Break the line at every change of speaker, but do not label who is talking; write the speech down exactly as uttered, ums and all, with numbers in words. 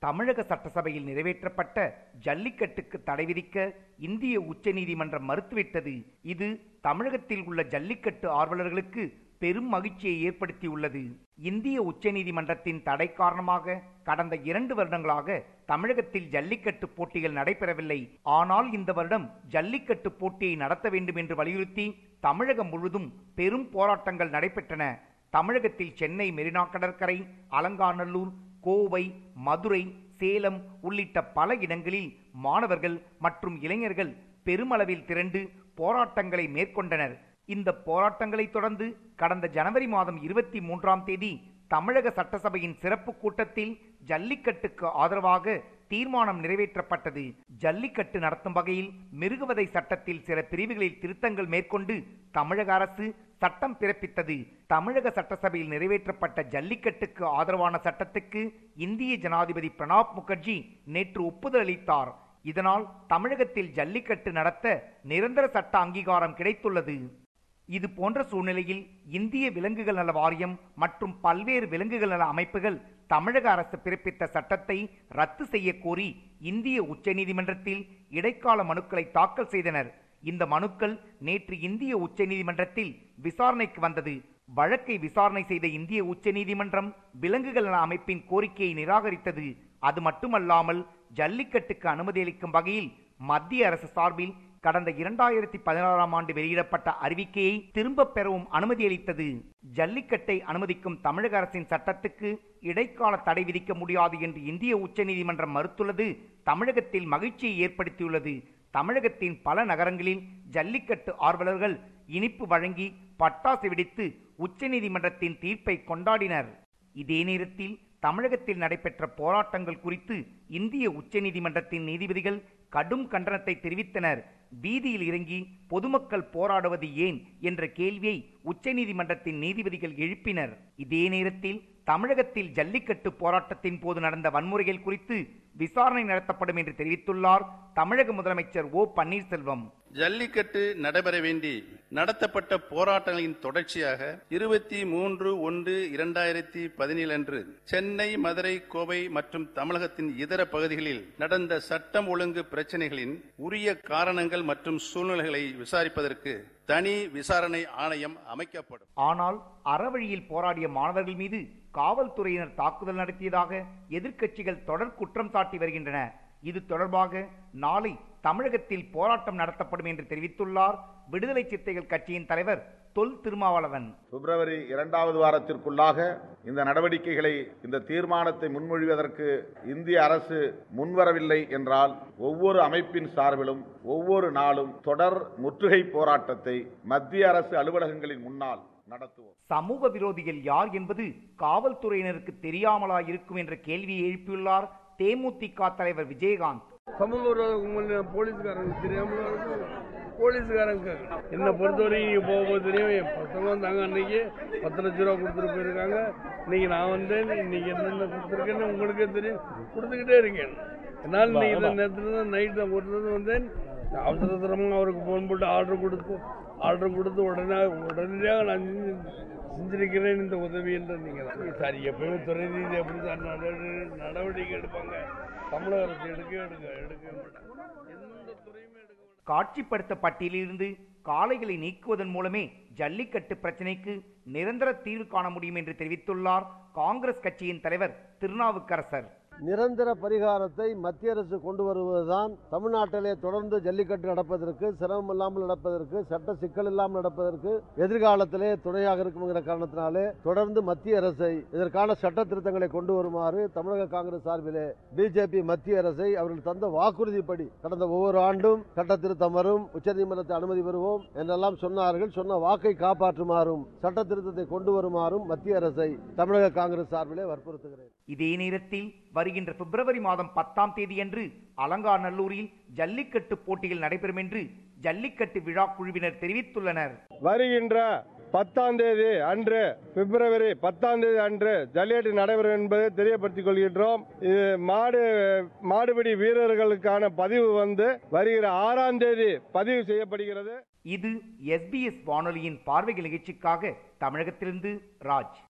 தமிழக சட்டசபையில் நிறைவேற்றப்பட்ட ஜல்லிக்கட்டுக்கு தடை விதிக்க இந்திய உச்சநீதிமன்றம் மறுத்துவிட்டது. இது தமிழகத்தில் உள்ள ஜல்லிக்கட்டு ஆர்வலர்களுக்கு பெரும் மகிழ்ச்சியை ஏற்படுத்தியுள்ளது. இந்திய உச்சநீதிமன்றத்தின் தடை காரணமாக கடந்த இரண்டு வருடங்களாக தமிழகத்தில் ஜல்லிக்கட்டு போட்டிகள் நடைபெறவில்லை. ஆனால் இந்த வருடம் ஜல்லிக்கட்டு போட்டியை நடத்த வேண்டும் என்று வலியுறுத்தி தமிழகம் முழுவதும் பெரும் போராட்டங்கள் நடைபெற்றன. தமிழகத்தில் சென்னை மெரினா கடற்கரை, அலங்காநல்லூர், கோவை, மதுரை, சேலம் உள்ளிட்ட பல இடங்களில் மாணவர்கள் மற்றும் இளைஞர்கள் பெருமளவில் திரண்டு போராட்டங்களை மேற்கொண்டனர். இந்த போராட்டங்களை தொடர்ந்து கடந்த ஜனவரி மாதம் இருபத்தி மூன்றாம் தேதி தமிழக சட்டசபையின் சிறப்பு கூட்டத்தில் ஜல்லிக்கட்டுக்கு ஆதரவாக தீர்மானம் நிறைவேற்றப்பட்டது. ஜல்லிக்கட்டு நடத்தும் வகையில் மிருகவதை சட்டத்தில் சில பிரிவுகளில் திருத்தங்கள் மேற்கொண்டு தமிழக அரசு சட்டம் பிறப்பித்தது. தமிழக சட்டசபையில் நிறைவேற்றப்பட்ட ஜல்லிக்கட்டுக்கு ஆதரவான சட்டத்துக்கு இந்திய ஜனாதிபதி பிரணாப் முகர்ஜி நேற்று ஒப்புதல் அளித்தார். இதனால் தமிழகத்தில் ஜல்லிக்கட்டு நடத்த நிரந்தர சட்ட அங்கீகாரம் கிடைத்துள்ளது. இது போன்ற சூழ்நிலையில் இந்திய விலங்குகள் நல வாரியம் மற்றும் பல்வேறு விலங்குகள் நல அமைப்புகள் தமிழக அரசு பிறப்பித்த சட்டத்தை ரத்து செய்ய கோரி இந்திய உச்சநீதிமன்றத்தில் இடைக்கால மனுக்களை தாக்கல் செய்தனர். இந்த மனுக்கள் நேற்று இந்திய உச்சநீதிமன்றத்தில் விசாரணைக்கு வந்தது. வழக்கை விசாரணை செய்த இந்திய உச்சநீதிமன்றம் விலங்குகள் நல அமைப்பின் கோரிக்கையை நிராகரித்தது. அது மட்டுமல்லாமல் ஜல்லிக்கட்டுக்கு அனுமதி அளிக்கும் வகையில் மத்திய அரசு சார்பில் கடந்த இரண்டாயிரத்தி பதினாறாம் ஆண்டு வெளியிடப்பட்ட அறிவிக்கையை திரும்ப பெறவும் அனுமதி அளித்தது. ஜல்லிக்கட்டை அனுமதிக்கும் தமிழக அரசின் சட்டத்துக்கு இடைக்கால தடை விதிக்க முடியாது என்று இந்திய உச்சநீதிமன்றம் மறுத்துள்ளது தமிழகத்தில் மகிழ்ச்சியை ஏற்படுத்தியுள்ளது. தமிழகத்தின் பல நகரங்களில் ஜல்லிக்கட்டு ஆர்வலர்கள் இனிப்பு வழங்கி பட்டாசு வெடித்து உச்சநீதிமன்றத்தின் தீர்ப்பை கொண்டாடினர். இதே நேரத்தில் தமிழகத்தில் நடைபெற்ற போராட்டங்கள் குறித்து இந்திய உச்சநீதிமன்றத்தின் நீதிபதிகள் கடும் கண்டனத்தை தெரிவித்தனர். வீதியில் இறங்கி பொதுமக்கள் போராடுவது ஏன் என்ற கேள்வியை உச்சநீதிமன்றத்தின் நீதிபதிகள் எழுப்பினர். இதே நேரத்தில் தமிழகத்தில் ஜல்லிக்கட்டு போராட்டத்தின் போது நடந்த வன்முறைகள் குறித்து விசாரணை நடத்தப்படும் என்று தெரிவித்துள்ளார் தமிழக முதலமைச்சர் ஓ பன்னீர்செல்வம்.
ஜல்லிக்கட்டு நடைபெற வேண்டி நடத்தப்பட்ட போராட்டங்களின் தொடர்ச்சியாக இருபத்தி மூன்று ஒன்று இரண்டாயிரத்தி பதினேழு அன்று சென்னை, மதுரை, கோவை மற்றும் தமிழகத்தின் இதர பகுதிகளில் நடந்த சட்டம் ஒழுங்கு பிரச்சனைகளின் உரிய காரணங்கள் மற்றும் சூழ்நிலைகளை விசாரிப்பதற்கு தனி விசாரணை ஆணையம் அமைக்கப்படும்.
ஆனால் அறவழியில் போராடிய மாணவர்கள் மீது காவல்துறையினர் தாக்குதல் நடத்தியதாக எதிர்க்கட்சிகள் தொடர் குற்றம் சாட்டி வருகின்றன. இது தொடர்பாக நாளை தமிழகத்தில் போராட்டம் நடத்தப்படும் என்று தெரிவித்துள்ளார் விடுதலை சிறுத்தைகள் கட்சியின் தலைவர் தொல் திருமாவளவன்.
பிப்ரவரி இரண்டாவது வாரத்திற்குள்ளாக இந்த நடவடிக்கைகளை, இந்த தீர்மானத்தை முன்மொழிவதற்கு இந்திய அரசு முன்வரவில்லை என்றால் ஒவ்வொரு அமைப்பின் சார்பிலும் ஒவ்வொரு நாளும் தொடர் முற்றுகை போராட்டத்தை மத்திய அரசு அலுவலகங்களின் முன்னால் நடத்துவோம்.
சமூக விரோதிகள் யார் என்பது காவல்துறையினருக்கு தெரியாமலா இருக்கும் என்ற கேள்வியை எழுப்பியுள்ளார் தேமுதிக தலைவர் விஜயகாந்த்.
சமூக விரோத போலீஸ்காரங்க தெரியாமல போலீஸ்காரங்க என்ன பொறுத்தவரை நீங்க போகும்போது தெரியும். பசங்க வந்தாங்க, அன்னைக்கு பத்து லட்ச ரூபா கொடுத்துட்டு போயிருக்காங்க. இன்னைக்கு நான் வந்தேன், இன்னைக்கு என்னென்ன கொடுத்துருக்கேன்னு உங்களுக்கே தெரியும், கொடுத்துக்கிட்டே இருக்கேன். என்னால் இன்னைக்கு இந்த நேரத்துல தான் நைட் தான் போட்டு வந்தேன். அவசரமா அவருக்கு போன் போட்டு ஆர்டர் கொடுத்து ஆர்டர் கொடுத்து உடனே உடனடியாக நான் செஞ்சிருக்கிறேன் இந்த உதவி என்று நீங்க தான் சார். எப்பயுமே துறை ரீதி எப்படி சார் நடவடிக்கை எடுப்பாங்க. தமிழக அரசு எடுக்க எடுக்க எடுக்க மாட்டாங்க. எந்த துறையுமே எடுக்க மாட்டாங்க.
காட்சிப்படுத்த பட்டியலிருந்து காளைகளை நீக்குவதன் மூலமே ஜல்லிக்கட்டு பிரச்சினைக்கு நிரந்தர தீர்வு காண முடியும் என்று தெரிவித்துள்ளார் காங்கிரஸ் கட்சியின் தலைவர் திருநாவுக்கரசர்.
நிரந்தர பரிகாரத்தை மத்திய அரசு கொண்டு வருவதுதான் தமிழ்நாட்டிலே தொடர்ந்து ஜல்லிக்கட்டு நடப்பதற்கு, சிரமம் இல்லாமல் நடப்பதற்கு, சட்ட சிக்கல் இல்லாமல் நடப்பதற்கு எதிர்காலத்திலே துணையாக இருக்குங்கிற காரணத்தினாலே தொடர்ந்து மத்திய அரசை இதற்கான சட்ட திருத்தங்களை கொண்டு வருமாறு தமிழக காங்கிரஸ் சார்பிலே பிஜேபி மத்திய அரசை அவர்கள் தந்த வாக்குறுதிப்படி கடந்த ஒவ்வொரு ஆண்டும் சட்ட திருத்தம் வரும், உச்சநீதிமன்றத்தை அனுமதி பெறுவோம் என்றெல்லாம் சொன்னார்கள். சொன்ன வாக்கை காப்பாற்றுமாறும் சட்ட திருத்தத்தை கொண்டு வருமாறும் மத்திய அரசை தமிழக காங்கிரஸ் சார்பிலே வற்புறுத்துகிறேன்.
இதே நேரத்தில் வருகின்ற பிப்ரவரி மாதம் பத்தாம் தேதியன்று அலங்காநல்லூரில் ஜல்லிக்கட்டு போட்டிகள் நடைபெறும் என்று ஜல்லிக்கட்டு விழா குழுவினர் தெரிவித்துள்ளனர்.
வருகின்ற பத்தாம் தேதி அன்று, பிப்ரவரி பத்தாம் தேதி அன்று ஜல்லிக்கட்டு நடைபெறும் என்பதை தெரியப்படுத்திக் கொள்கின்றோம். இது மாடு மாடுபிடி வீரர்களுக்கான பதிவு வந்து வருகிற ஆறாம் தேதி பதிவு செய்யப்படுகிறது.
இது எஸ் பி எஸ் வானொலியின் பார்வை நிகழ்ச்சிக்காக தமிழகத்திலிருந்து ராஜ்.